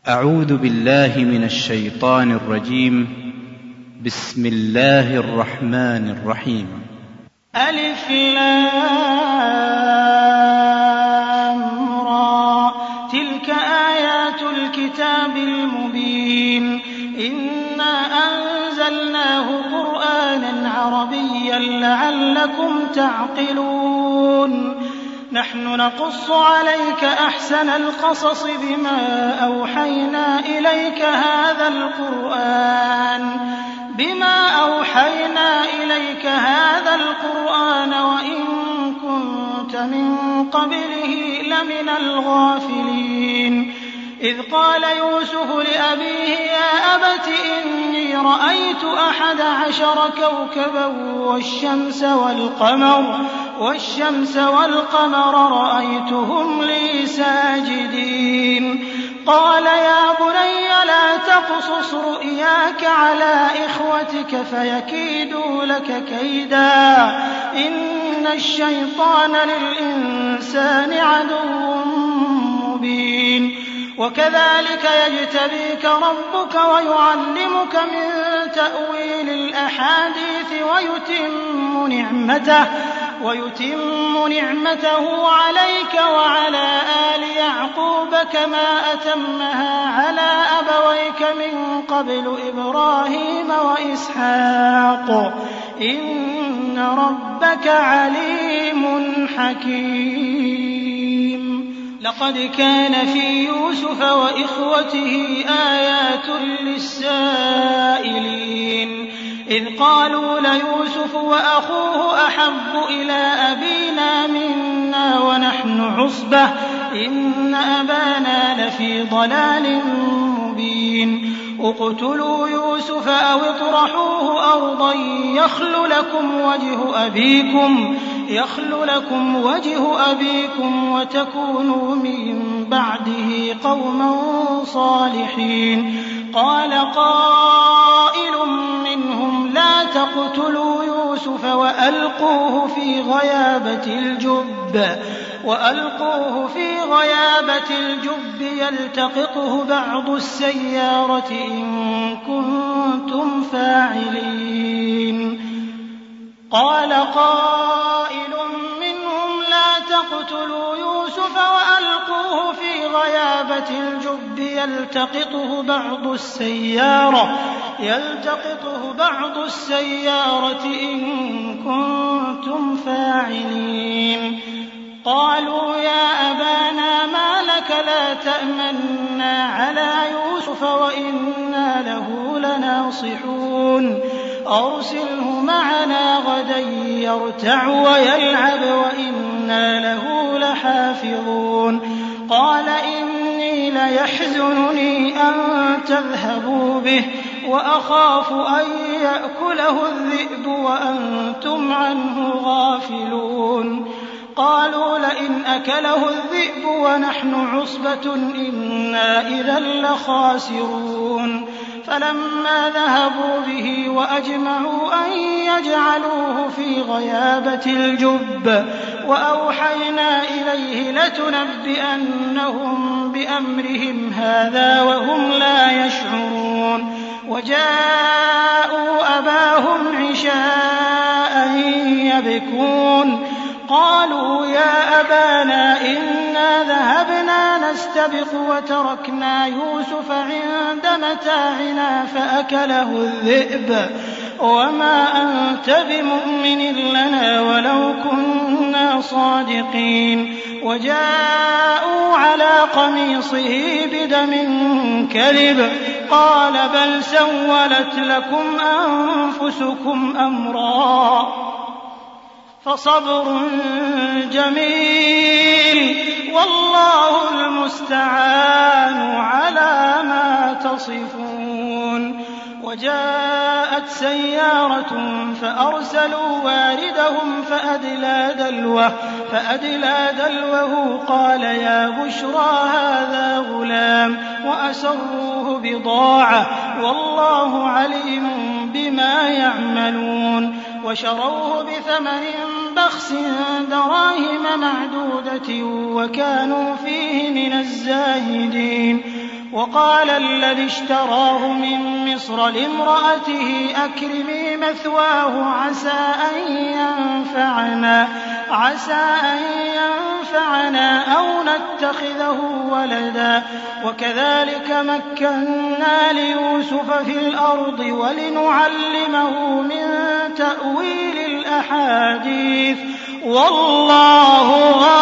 أعوذ بالله من الشيطان الرجيم. بسم الله الرحمن الرحيم. ألف لام را، تلك آيات الكتاب المبين. إنا أنزلناه قرآنا عربيا لعلكم تعقلون. نحن نقص عليك أحسن القصص بما أوحينا إليك هذا القرآن وإن كنت من قبله لمن الغافلين. إذ قال يوسف لأبيه يا أبت إني رأيت 11 كوكبا والشمس والقمر رأيتهم لي ساجدين. قال يا بني لا تقصص رؤياك على إخوتك فيكيدوا لك كيدا، إن الشيطان للإنسان عدو مبين. وكذلك يجتبيك ربك ويعلمك من تأويل الأحاديث ويتم نعمته عليك وعلى آل يعقوب كما أتمها على أبويك من قبل إبراهيم وإسحاق، إن ربك عليم حكيم. لقد كان في يوسف وإخوته آيات للسائلين، إذ قالوا ليوسف وأخوه أحب إلى أبينا منا ونحن عصبة إن أبانا لفي ضلال مبين. اقتلوا يوسف أو اطرحوه أرضا يخل لكم وجه أبيكم وتكونوا من بعده قوما صالحين. قال قائل منهم لا تقتلوا يوسف وألقوه في غيابة الجب يلتقطه بعض السيارة إن كنتم فاعلين. قال قائل منهم لا تقتلوا يوسف وألقوه في غيابة الجب يلتقطه بعض السيارة إن كنتم فاعلين. قالوا يا أبانا ما لك لا تأمنا على يوسف وإنا له لناصحون. أرسله معنا غدا يرتع ويلعب وإنا له لحافظون. قال إني ليحزنني أن تذهبوا به وأخاف أن يأكله الذئب وأنتم عنه غافلون. قالوا لئن أكله الذئب ونحن عصبة إنا إذا لخاسرون. فلما ذهبوا به وأجمعوا أن يجعلوه في غيابة الجب وأوحينا إليه لتنبئنهم بأمرهم هذا وهم لا يشعرون. وجاءوا أباهم عشاء يبكون. قالوا يا أبانا إنا ذهبنا نستبق وتركنا يوسف عند متاعنا فأكله الذئب وما أنت بمؤمن لنا ولو كنا صادقين. وجاءوا على قميصه بدم كذب قال بل سولت لكم أنفسكم أمرا فصبر جميل والله المستعان على ما تصفون. وجاءت سيارة فأرسلوا واردهم فأدلى دلوه قال يا بشرى هذا غلام وأسروه بضاعة والله عليم بما يعملون. وشروه بثمن بخس دراهم معدودة وكانوا فيه من الزاهدين. وقال الذي اشتراه من مصر لامرأته أكرمي مثواه عسى أن ينفعنا أو نتخذه ولدا وكذلك مكنا ليوسف في الأرض ولنعلمه من تأويل الأحاديث والله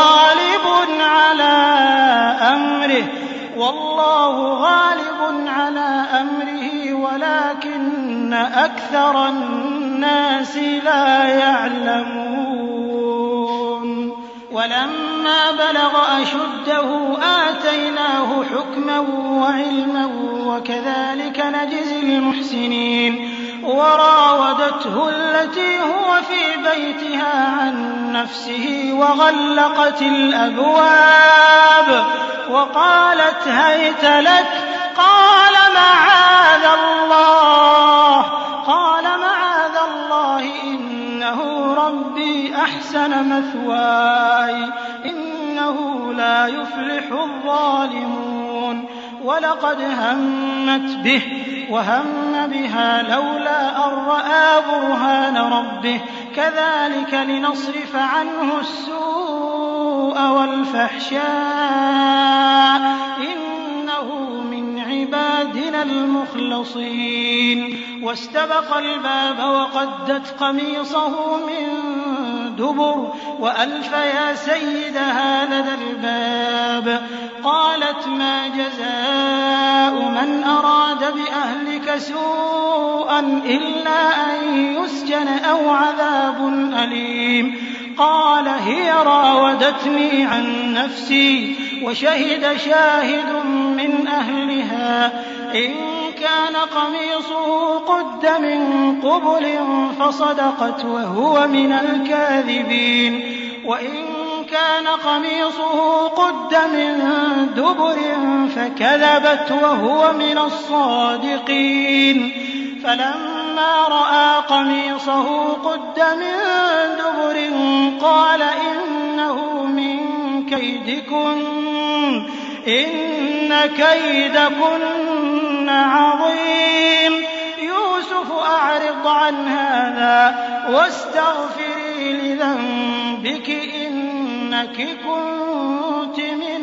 غالب على أمره ولكن أكثر الناس لا يعلمون. ولما بلغ أشده آتيناه حكما وعلما وكذلك نجزي المحسنين. وراودته التي هو في بيتها عن نفسه وغلقت الأبواب وقالت هيت لك قال معاذ الله إنه ربي أحسن مثواي إنه لا يفلح الظالمون. ولقد همت به وهم بها لولا أن رأى برهان ربه كذلك لنصرف عنه السوء والفحشاء إنه من عبادنا المخلصين. واستبق الباب وقدت قميصه من دبر وألف يا سيدها لدى الباب. قالت ما جزاء من أراد بأهلك سوءا إلا أن يسجن أو عذاب أليم. قال هي راودتني عن نفسي وشهد شاهد من أهلها إن كان قميصه قد من قبل فصدقت وهو من الكاذبين وإن كان قميصه قد من دبر فكذبت وهو من الصادقين. فلما رأى قميصه قد من دبر قال إنه من كيدكن إن كيدكن عظيم. يوسف أعرض عن هذا واستغفري لذنبك إنك كنت من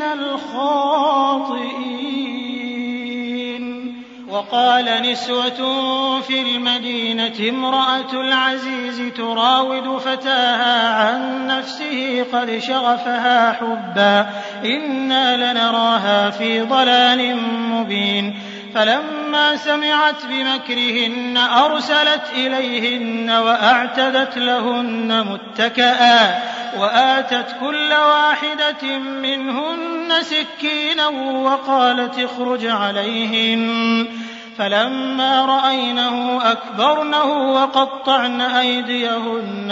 الخاطئين. وقال نسوة في المدينة امرأة العزيز تراود فتاها عن نفسه قد شغفها حبا إنا لنراها في ضلال مبين. فلما سمعت بمكرهن أرسلت إليهن وأعتدت لهن متكئا وآتت كل واحدة منهن سكينا وقالت اخرج عليهن. فلما رأينه أكبرنه وقطعن أيديهن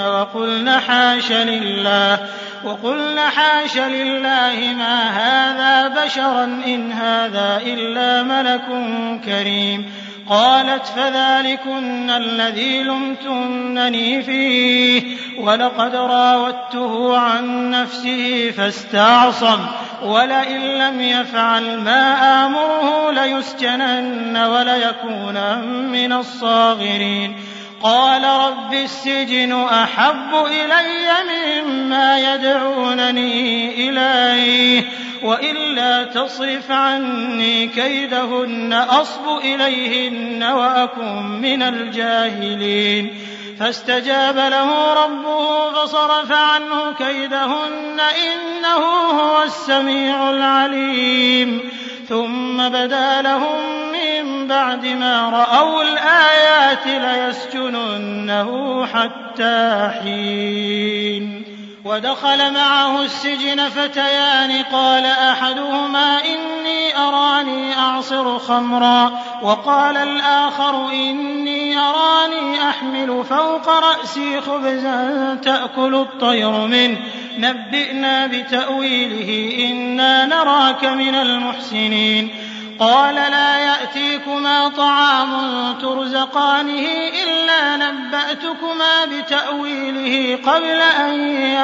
وقلن حاش لله ما هذا بشرا إن هذا إلا ملك كريم. قالت فذلكن الذي لمتنني فيه ولقد راودته عن نفسه فاستعصم ولئن لم يفعل ما آمره ليسجنن وليكونا من الصاغرين. قال رب السجن أحب إلي مما يدعونني إليه وإلا تصرف عني كيدهن أصب إليهن وأكن من الجاهلين. فاستجاب له ربه فصرف عنه كيدهن إنه هو السميع العليم. ثم بدا لهم من بعد ما رأوا الآيات ليسجننه حتى حين. ودخل معه السجن فتيان قال أحدهما إني أراني أعصر خمرا وقال الآخر إني أراني أحمل فوق رأسي خبزا تأكل الطير منه نبئنا بتأويله إنا نراك من المحسنين. قال لا يأتيكما طعام ترزقانه إلا نبأتكما بتأويله قبل أن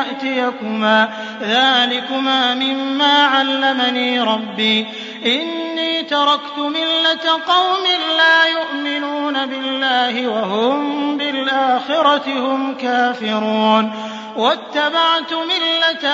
يأتيكما ذلكما مما علمني ربي إني إني تركت ملة قوم لا يؤمنون بالله وهم بالآخرة هم كافرون واتبعت ملة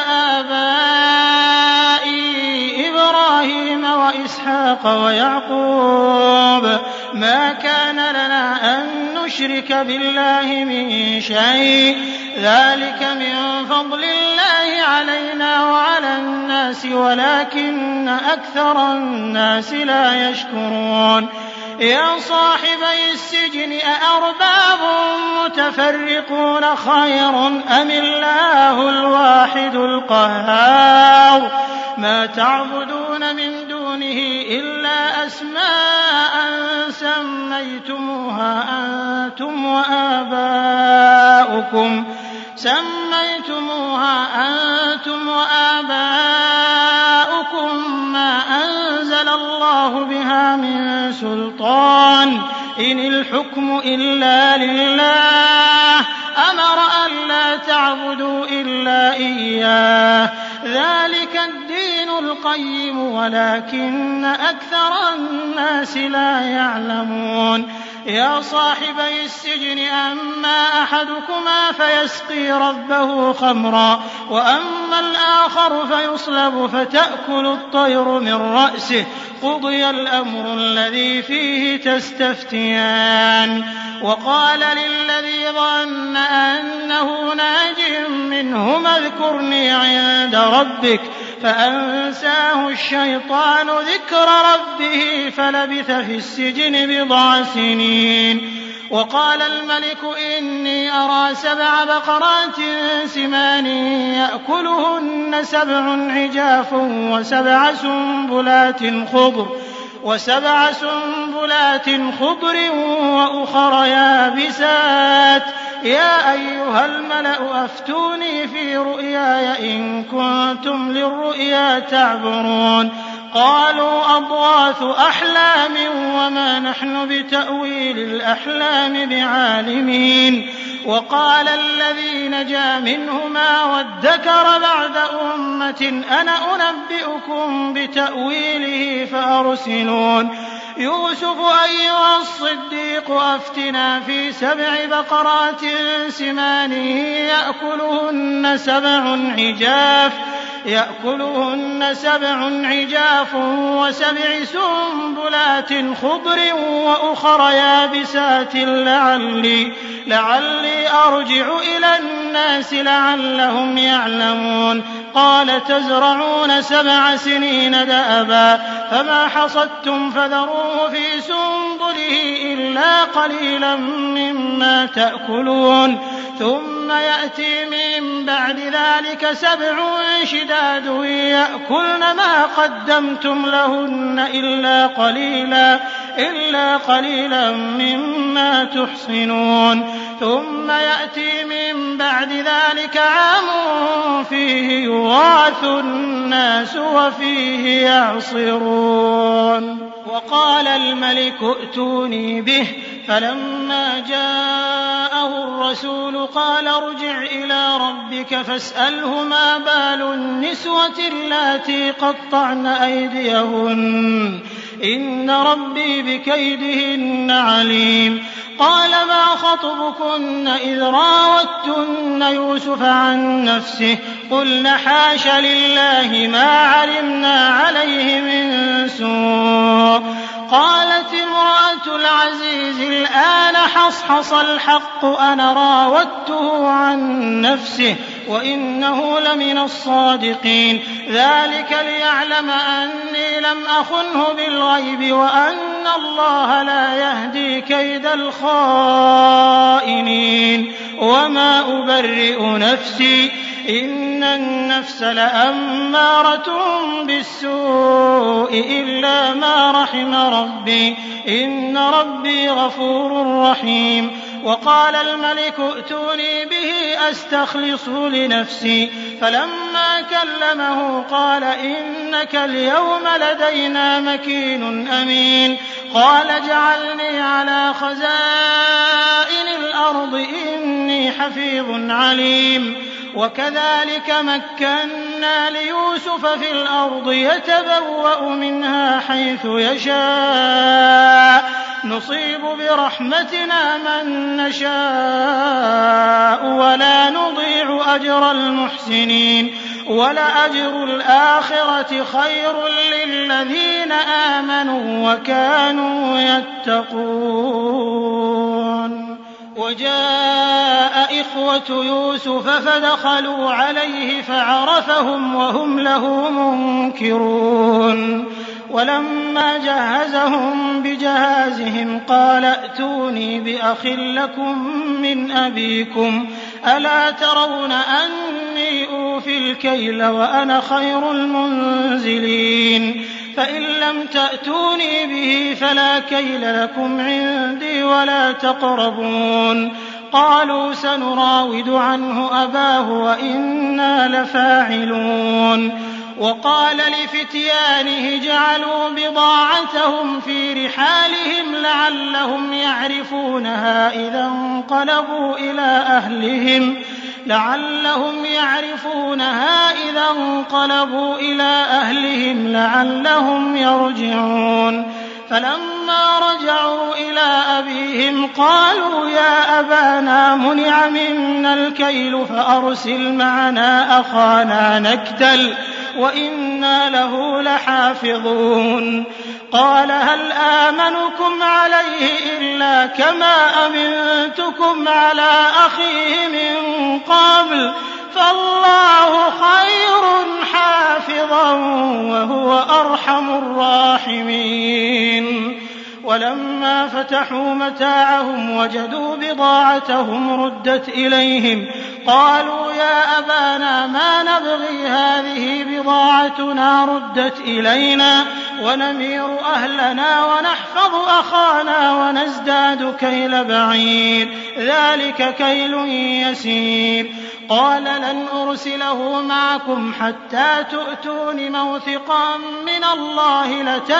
آبائي إبراهيم وإسحاق ويعقوب ما كان لنا أن نشرك بالله من شيء ذلك من فضل الله علينا وعلى الناس ولكن أكثر الناس لا يشكرون يا صاحبي السجن أأرباب متفرقون خير أم الله الواحد القهار ما تعبدون من دونه إلا أسماء سميتموها أنتم وآباؤكم ما أنزل الله بها من سلطان إن الحكم إلا لله أمر ألا تعبدوا إلا إياه ذلك الدين القيم ولكن أكثر الناس لا يعلمون يا صاحبي السجن أما أحدكما فيسقي ربه خمرا وأما الآخر فيصلب فتأكل الطير من رأسه قضي الأمر الذي فيه تستفتيان وقال للذي ظن أنه ناج منهما اذكرني عند ربك فأنساه الشيطان ذكر ربه فلبث في السجن بضع سنين وقال الملك إني أرى 7 بقرات سمان يأكلهن 7 عجاف وسبع سنبلات خضر وأخر يابسات يا أيها الملأ أفتوني في رؤياي إن كنتم للرؤيا تعبرون قالوا أضغاث أحلام وما نحن بتأويل الأحلام بعالمين وقال الذي نجا منهما وادكر بعد أمة أنا أنبئكم بتأويله فأرسلون يوسف أيها الصديق أفتنا في 7 بقرات سمان يأكلهن 7 عجاف و7 سنبلات خضر وأخر يابسات لعلي أرجع إلى الناس لعلهم يعلمون قال تزرعون 7 سنين دأبا فما حصدتم فذروه في سنبله إلا قليلا مما تأكلون ثم يأتي من بعد ذلك 7 شداد يأكلن ما قدمتم لهن إلا قليلا مما تحصنون ثم يأتي من بعد ذلك عام فيه يغاث الناس وفيه يعصرون وقال الملك ائتوني به فلما جاءه الرسول قال ارجع إلى ربك فاسأله ما بال النسوة اللاتي قطعن أيديهن إن ربي بكيدهن عليم قال ما خطبكن إذ راوتن يوسف عن نفسه قلن حاش لله ما علمنا عليه من سوء قالت امرأة العزيز الآن حصحص الحق أنا راودته عن نفسه وإنه لمن الصادقين ذلك ليعلم أني لم أخنه بالغيب وأن الله لا يهدي كيد الخائنين وما أبرئ نفسي إن النفس لأمارة بالسوء إلا ما رحم ربي إن ربي غفور رحيم وقال الملك ائتوني به أستخلصه لنفسي فلما كلمه قال إنك اليوم لدينا مكين أمين قال اجعلني على خزائن الأرض إني حفيظ عليم وكذلك مكنا مكنا ليوسف في الأرض يتبوأ منها حيث يشاء نصيب برحمتنا من نشاء ولا نضيع أجر المحسنين ولأجر الآخرة خير للذين آمنوا وكانوا يتقون. وجاء إخوة يوسف فدخلوا عليه فعرفهم وهم له منكرون. ولما جهزهم بجهازهم قال ائتوني بأخ لكم من أبيكم ألا ترون أني أوفي الكيل وأنا خير المنزلين فإن لم تأتوني به فلا كيل لكم عندي ولا تقربون. قالوا سنراود عنه أباه وإنا لفاعلون. وقال لفتيانه جعلوا بضاعتهم في رحالهم لعلهم يعرفونها إذا انقلبوا إلى أهلهم لعلهم يرجعون. فلما رجعوا إلى أبيهم قالوا يا أبانا منع منا الكيل فأرسل معنا أخانا نكتل وإنا له لحافظون. قال هل آمنكم عليه إلا كما أمنتكم على أخيه من قبل فالله خير حافظا وهو أرحم الراحمين. ولما فتحوا متاعهم وجدوا بضاعتهم ردت إليهم قالوا يا أبانا ما نبغي هذه بضاعتنا ردت إلينا ونمير أهلنا ونحفظ أخانا ونزداد كيل بعير ذلك كيل يسير. قال لن أرسله معكم حتى تؤتون موثقا من الله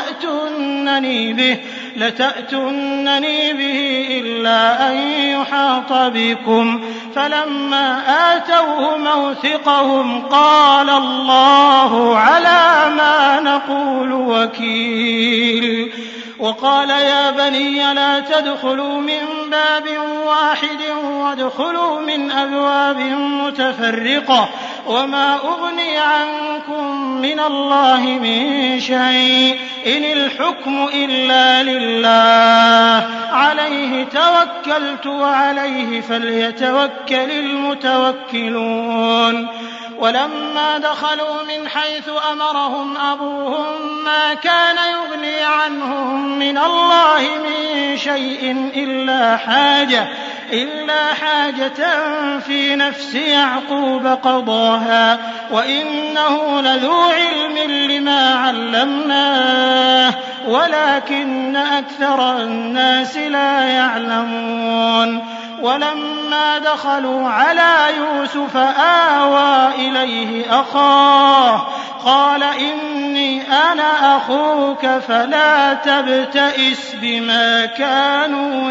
لتأتونني به إلا أن يحاط بكم. فلما آتوه موثقهم قال الله على ما نقول وكيل. وقال يا بني لا تدخلوا من باب واحد وادخلوا من أبواب متفرقة وما أغني عنكم من الله من شيء إن الحكم إلا لله عليه توكلت وعليه فليتوكل المتوكلون. ولما دخلوا من حيث أمرهم أبوهم ما كان يغني عنهم من الله من شيء إلا حاجة في نفس يعقوب قضاها وإنه لذو علم لما علمناه ولكن أكثر الناس لا يعلمون. ولما دخلوا على يوسف آوى إليه أخاه قال إني أنا أخوك فلا تبتئس بما كانوا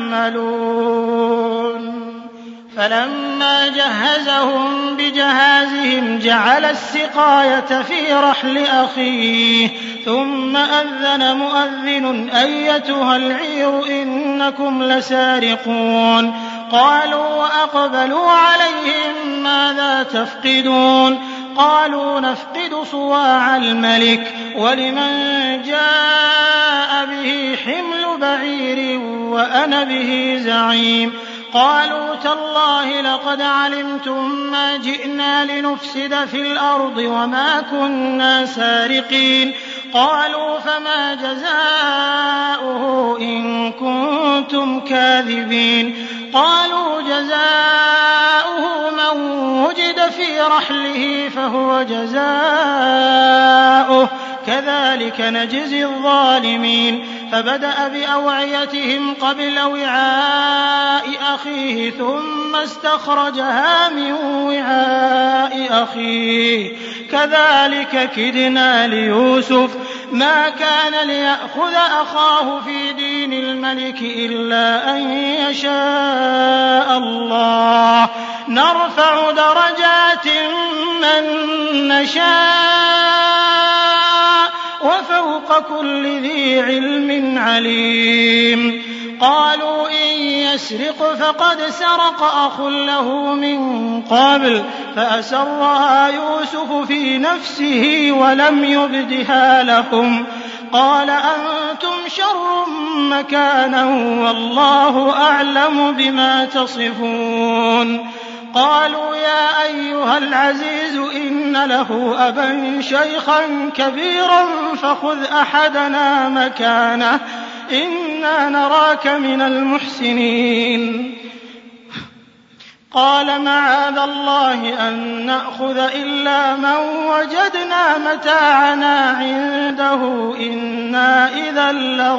يعملون. فلما جهزهم بجهازهم جعل السقاية في رحل أخيه ثم أذن مؤذن أيتها العير إنكم لسارقون. قالوا وأقبلوا عليهم ماذا تفقدون؟ قالوا نفقد صواع الملك ولمن جاء به حمل بعير وأنا به زعيم. قالوا تالله لقد علمتم ما جئنا لنفسد في الأرض وما كنا سارقين. قالوا فما جزاؤه إن كنتم كاذبين. قالوا جزاؤه من وجد في رحله فهو جزاؤه كذلك نجزي الظالمين. فبدأ بأوعيتهم قبل وعاء أخيه ثم استخرجها من وعاء أخيه كذلك كدنا ليوسف ما كان ليأخذ أخاه في دين الملك إلا أن يشاء الله نرفع درجات من نشاء وفوق كل ذي علم عليم قالوا إن يسرق فقد سرق أخ له من قبل فأسرها يوسف في نفسه ولم يبدها لهم قال أنتم شر مكانا والله أعلم بما تصفون قالوا يا أيها العزيز إن له أبا شيخا كبيرا فخذ أحدنا مكانه إنا نراك من المحسنين قال معاذ الله أن نأخذ إلا من وجدنا متاعنا عنده إنا إذا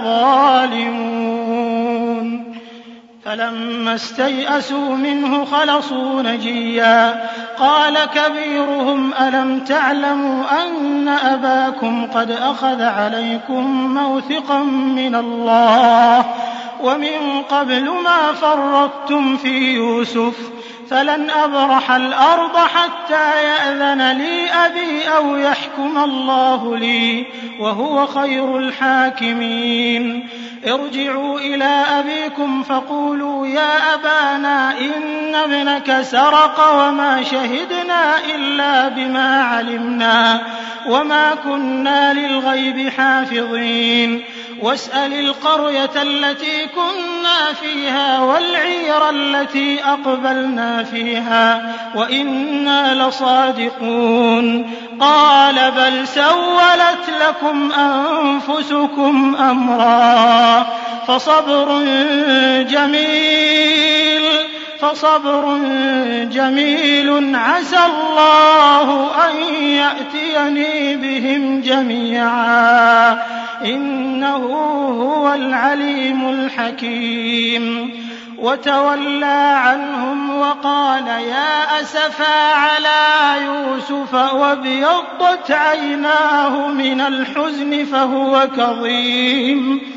لظالمون فلما استيئسوا منه خلصوا نجيا قال كبيرهم ألم تعلموا أن أباكم قد أخذ عليكم موثقا من الله ومن قبل ما فرطتم في يوسف فلن أبرح الأرض حتى يأذن لي أبي أو يحكم الله لي وهو خير الحاكمين ارجعوا إلى أبيكم فقولوا يا أبانا إن ابنك سرق وما شهدنا إلا بما علمنا وما كنا للغيب حافظين واسأل القرية التي كنا فيها والعير التي أقبلنا فيها وإنا لصادقون قال بل سولت لكم أنفسكم أمرا فصبر جميل عسى الله أن يأتيني بهم جميعا إنه هو العليم الحكيم وتولى عنهم وقال يا أسفا على يوسف وابيضت عيناه من الحزن فهو كظيم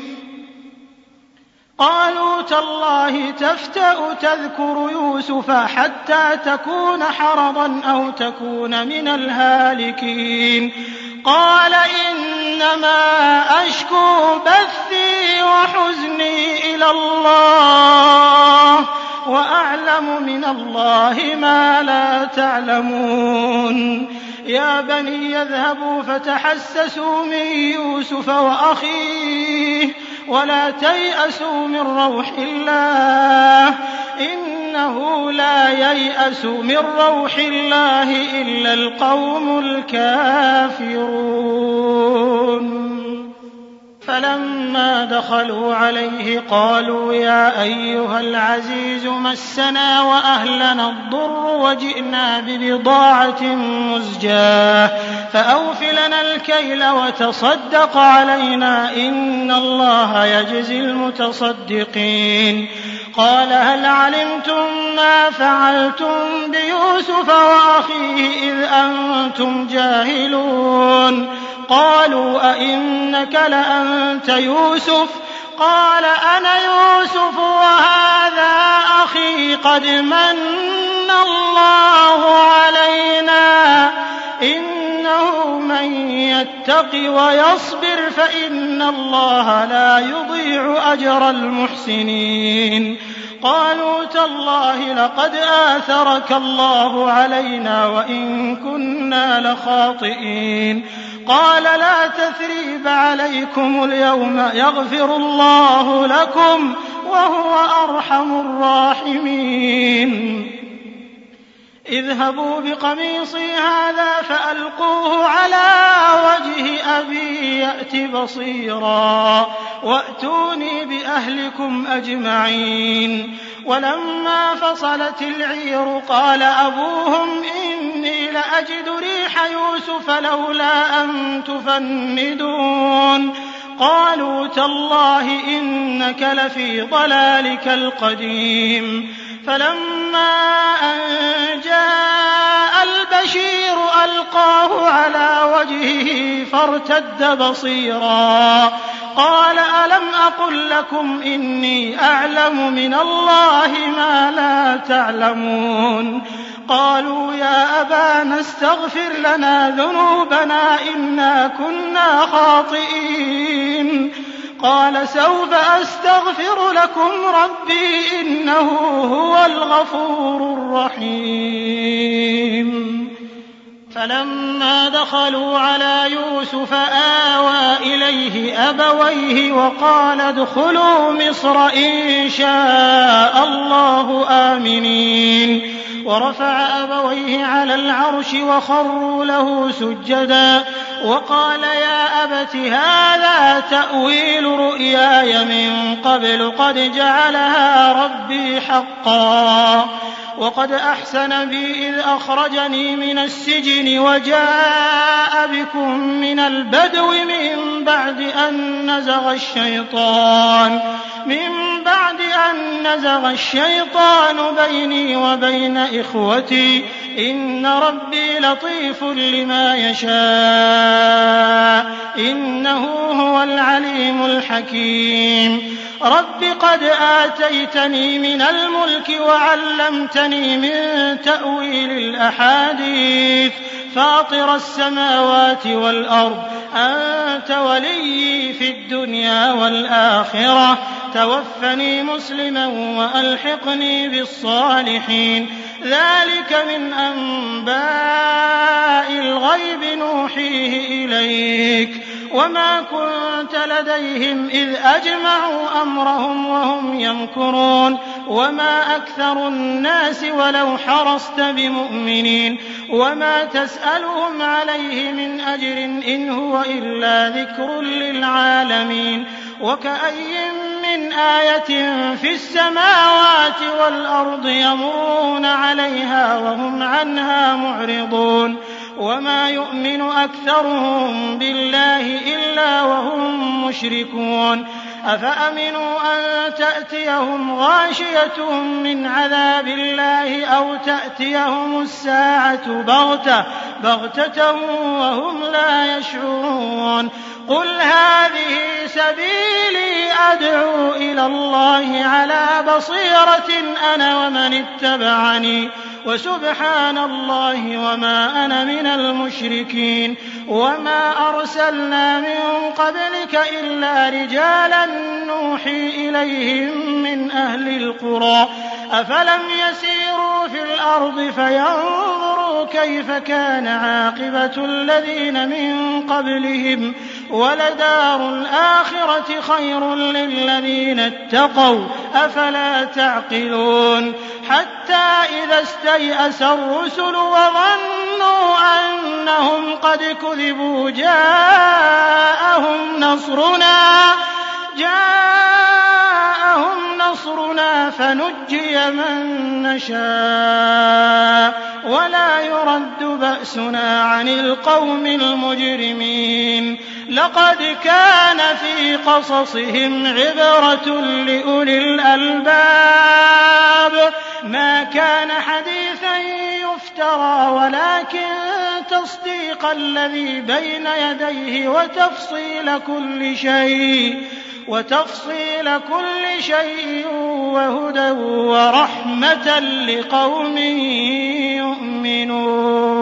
قالوا تالله تفتأ تذكر يوسف حتى تكون حرضا أو تكون من الهالكين قال إنما أشكو بثي وحزني إلى الله وأعلم من الله ما لا تعلمون يا بني يذهبوا فتحسسوا من يوسف وأخيه ولا تيأسوا من روح الله إنه لا ييأس من روح الله إلا القوم الكافرون فلما دخلوا عليه قالوا يا أيها العزيز مسنا وأهلنا الضر وجئنا ببضاعة مزجاة فأوف لنا الكيل وتصدق علينا إن الله يجزي المتصدقين قال هل علمتم ما فعلتم بيوسف وأخيه إذ أنتم جاهلون قالوا أئنك لأنت يوسف قال أنا يوسف وهذا أخي قد من الله علينا إنه من يتق ويصبر فإن الله لا يضيع أجر المحسنين قالوا تالله لقد آثرك الله علينا وإن كنا لخاطئين قال لا تثريب عليكم اليوم يغفر الله لكم وهو أرحم الراحمين اذهبوا بقميصي هذا فألقوه على وجه أبي يأت بصيرا وأتوني بأهلكم أجمعين ولما فصلت العير قال أبوهم إني لأجد ريح يوسف لولا أن تفندون قالوا تالله إنك لفي ضلالك القديم فلما أن جاء البشير ألقاه على وجهه فارتد بصيرا قال ألم أقل لكم إني أعلم من الله ما لا تعلمون قالوا يا أبانا استغفر لنا ذنوبنا إنا كنا خاطئين قال سوف أستغفر لكم ربي إنه هو الغفور الرحيم فلما دخلوا على يوسف آوى إليه أبويه وقال ادخلوا مصر إن شاء الله آمنين ورفع أبويه على العرش وخروا له سجدا وقال يا أبت هذا تأويل رؤياي من قبل قد جعلها ربي حقا وقد أحسن بي إذ أخرجني من السجن وجاء بكم من البدو من بعد أن نزغ الشيطان بيني وبين إخوتي إن ربي لطيف لما يشاء إنه هو العليم الحكيم رب قد آتيتني من الملك وعلمتني من تأويل الأحاديث فاطر السماوات والأرض أنت ولي في الدنيا والآخرة توفني مسلما وألحقني بالصالحين ذلك من أنباء الغيب نوحيه إليك وما كنت لديهم إذ أجمعوا أمرهم وهم يمكرون وما أكثر الناس ولو حرصت بمؤمنين وما تسألهم عليه من أجر إن هو إلا ذكر للعالمين وكأي من آية في السماوات والأرض يمرون عليها وهم عنها معرضون وما يؤمن أكثرهم بالله إلا وهم مشركون أفأمنوا أن تأتيهم غاشية من عذاب الله أو تأتيهم الساعة بغتة وهم لا يشعرون قل هذه سبيلي أدعو إلى الله على بصيرة أنا ومن اتبعني وسبحان الله وما أنا من المشركين وما أرسلنا من قبلك إلا رجالا نوحي إليهم من أهل القرى أفلم يسيروا في الأرض فينظروا كيف كان عاقبة الذين من قبلهم ولدار الآخرة خير للذين اتقوا أفلا تعقلون حتى إذا استيأس الرسل وظنوا أنهم قد كذبوا جاءهم نصرنا فنجي من نشاء ولا يرد بأسنا عن القوم المجرمين لقد كان في قصصهم عبرة لأولي الألباب ما كان حديثا يفترى ولكن تصديق الذي بين يديه وتفصيل كل شيء وهدى ورحمة لقوم يؤمنون